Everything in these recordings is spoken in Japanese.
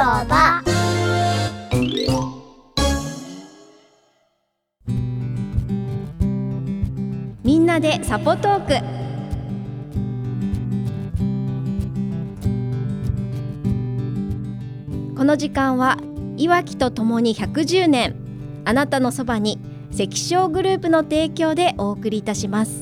場。 みんなでサポトーク。この時間はいわきとともに110年、あなたのそばに関商グループの提供でお送りいたします。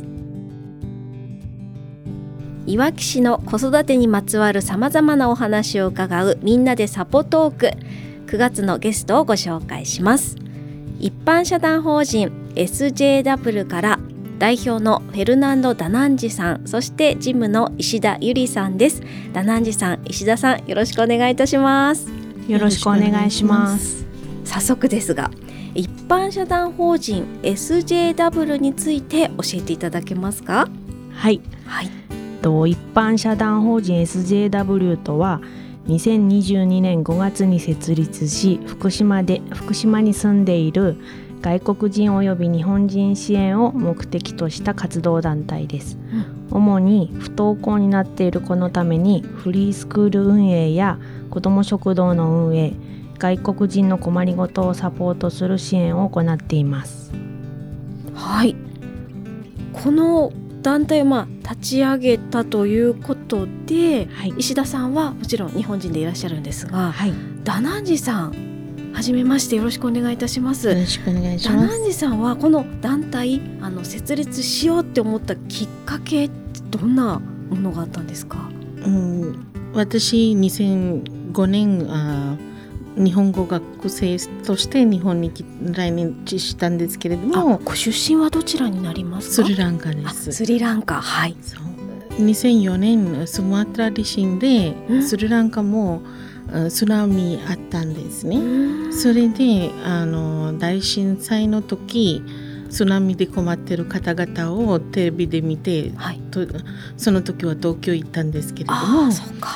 いわき市の子育てにまつわるさまざまなお話を伺うみんなでサポトーク。9月のゲストをご紹介します。一般社団法人 SJW から代表のフェルナンド・ダナンジさん、そして事務の石田ゆりさんです。ダナンジさん、石田さん、よろしくお願いいたします。 よろしくお願いします。 早速ですが、一般社団法人 SJW について教えていただけますか？ はい、一般社団法人 SJW とは2022年5月に設立し、福島に住んでいる外国人および日本人支援を目的とした活動団体です。主に不登校になっている子のためにフリースクール運営や子ども食堂の運営、外国人の困りごとをサポートする支援を行っています。 はい、この団体を立ち上げたということで、石田さんはもちろん日本人でいらっしゃるんですが、ダナンジさん、はじめまして、よろしくお願いいたします。 よろしくお願いします。 ダナンジさんはこの団体設立しようって思ったきっかけってどんなものがあったんですか？ 私2005年日本語学生として日本に来日したんですけれども。 ご出身はどちらになりますか？ スリランカです。 スリランカ、 2004年スマトラ地震でスリランカも津波あったんですね。それで大震災の時、津波で困っている方々をテレビで見て、その時は東京行ったんですけれども、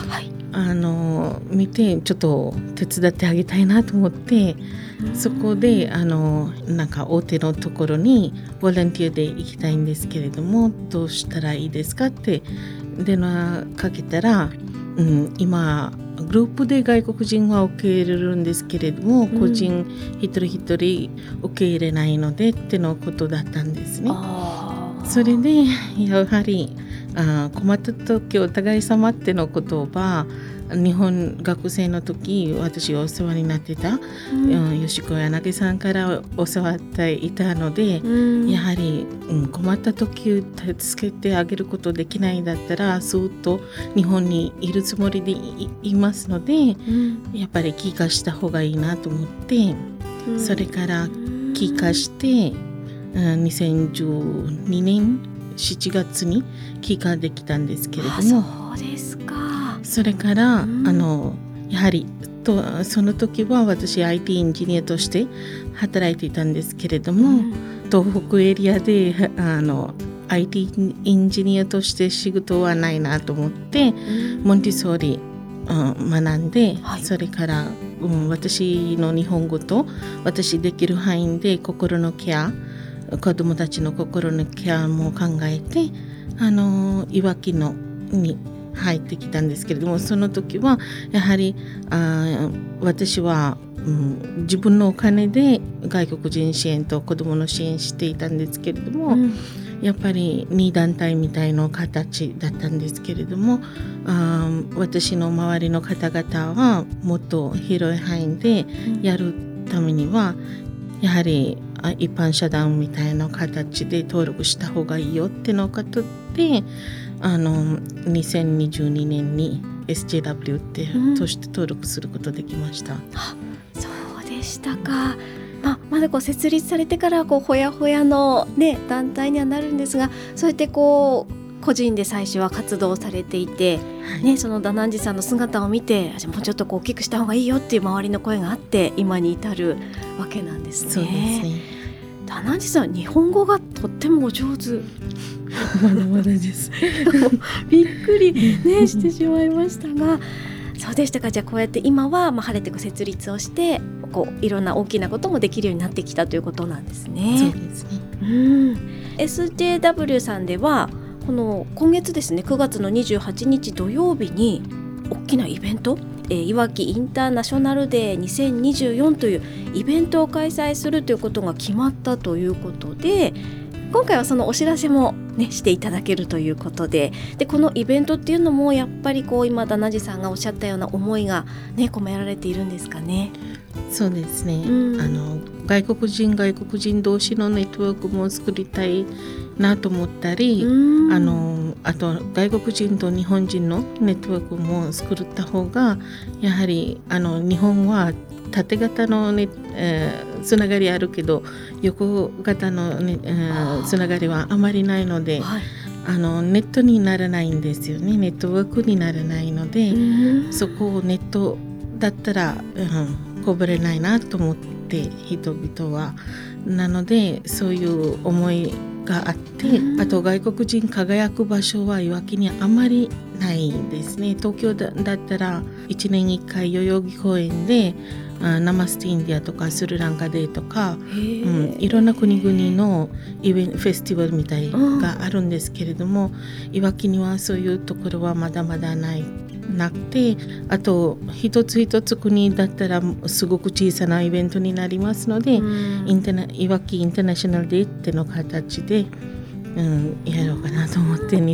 見てちょっと手伝ってあげたいなと思って、そこでなんか大手のところにボランティアで行きたいんですけれども、どうしたらいいですかって電話かけたら、今グループで外国人は受け入れるんですけれども、個人一人一人受け入れないのでってのことだったんですね。それでやはり困った時お互い様っての言葉、日本学生の時私お世話になってた、吉子柳さんから教わっていたので、やはり、困った時助けてあげることできないんだったらずっと日本にいるつもりで いますので、やっぱり帰化した方がいいなと思って、それから帰化して2012年7月に帰化できたんですけれども。 そうですか。 それから、やはりその時は私 IT エンジニアとして働いていたんですけれども、東北エリアでIT エンジニアとして仕事はないなと思って、モンティソーリ学んで、それから、私の日本語と私できる範囲で心のケア、子どもたちの心のケアも考えていわきのに入ってきたんですけれども、その時はやはり私は、自分のお金で外国人支援と子どもの支援していたんですけれども、やっぱり2団体みたいな形だったんですけれども、私の周りの方々はもっと広い範囲でやるためには、やはり一般社団みたいな形で登録した方がいいよってのことで、2022年に SJW ってとして登録することできました。 そうでしたか。まだ設立されてからほやほやの、団体にはなるんですが、そうやって個人で最初は活動されていて、そのダナンジさんの姿を見て、もうちょっと大きくした方がいいよっていう周りの声があって今に至るわけなんですね。 そうですね。 ダナンジさん、日本語がとってもお上手。 まだまだですびっくり、してしまいましたが、そうでしたか。じゃあこうやって今は晴れて設立をしていろんな大きなこともできるようになってきたということなんですね。 そうですね。 SJW さんでは今月ですね、9月の28日土曜日に大きなイベント、 いわきインターナショナルデー2024というイベントを開催するということが決まったということで、今回はそのお知らせも、していただけるということで、このイベントっていうのもやっぱり今ダナジさんがおっしゃったような思いが、込められているんですかね。 そうですね、外国人同士のネットワークも作りたいなと思ったり、あと外国人と日本人のネットワークも作った方がやはり日本は縦型の、つながりあるけど横型の、つながりはあまりないので、ネットにならないんですよね。ネットワークにならないので、そこをネットだったら、こぼれないなと思って人々は。なのでそういう思いがあって、あと外国人輝く場所はいわきにあまりないんですね。東京 だったら1年1回代々木公園でナマステインディアとかスリランカデーとか、いろんな国々のフェスティバルみたいがあるんですけれども、いわきにはそういうところはまだまだなくて、あと一つ一つ国だったらすごく小さなイベントになりますので、いわきインターナショナルデーっての形で、やろうかなと思って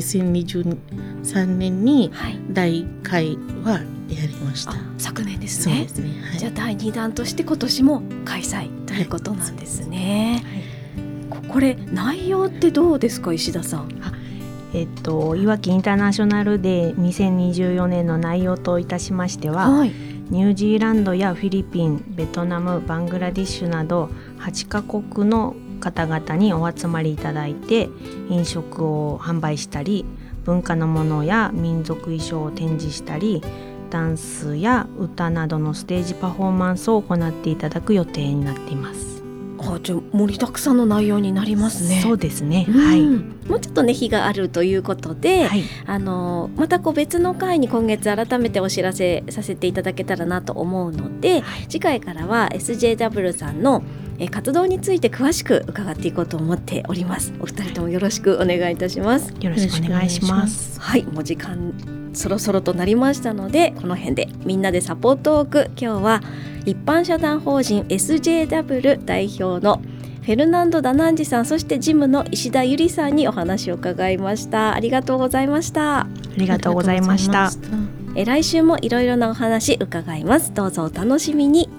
2023年に第1回はやりました。 昨年ですね。 そうですね、 じゃあ第2弾として今年も開催ということなんですね。これ内容ってどうですか、石田さん。 いわきインターナショナルデー2024年の内容といたしましては、ニュージーランドやフィリピン、ベトナム、バングラディッシュなど8カ国の方々にお集まりいただいて、飲食を販売したり、文化のものや民族衣装を展示したり、ダンスや歌などのステージパフォーマンスを行っていただく予定になっています。 じゃあ盛りだくさんの内容になりますね。 そうですね、 もうちょっと日があるということで、また別の回に今月改めてお知らせさせていただけたらなと思うので、次回からは SJW さんの活動について詳しく伺っていこうと思っております。お二人ともよろしくお願いいたします。 よろしくお願いします。 もう時間そろそろとなりましたので、この辺でみんなでサポートーク、今日は一般社団法人 SJW 代表のフェルナンド・ダナンジさん、そしてジムの石田ゆりさんにお話を伺いました。ありがとうございました。 ありがとうございました。 来週もいろいろなお話伺います。どうぞお楽しみに。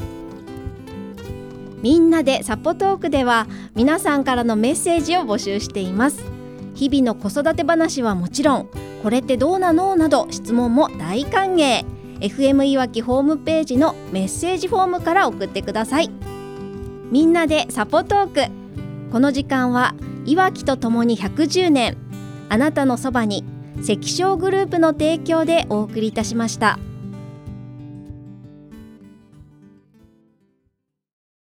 みんなでサポトークでは皆さんからのメッセージを募集しています。日々の子育て話はもちろん、これってどうなのなど質問も大歓迎。 FM いわきホームページのメッセージフォームから送ってください。みんなでサポトーク、この時間はいわきとともに110年、あなたのそばに関商グループの提供でお送りいたしました。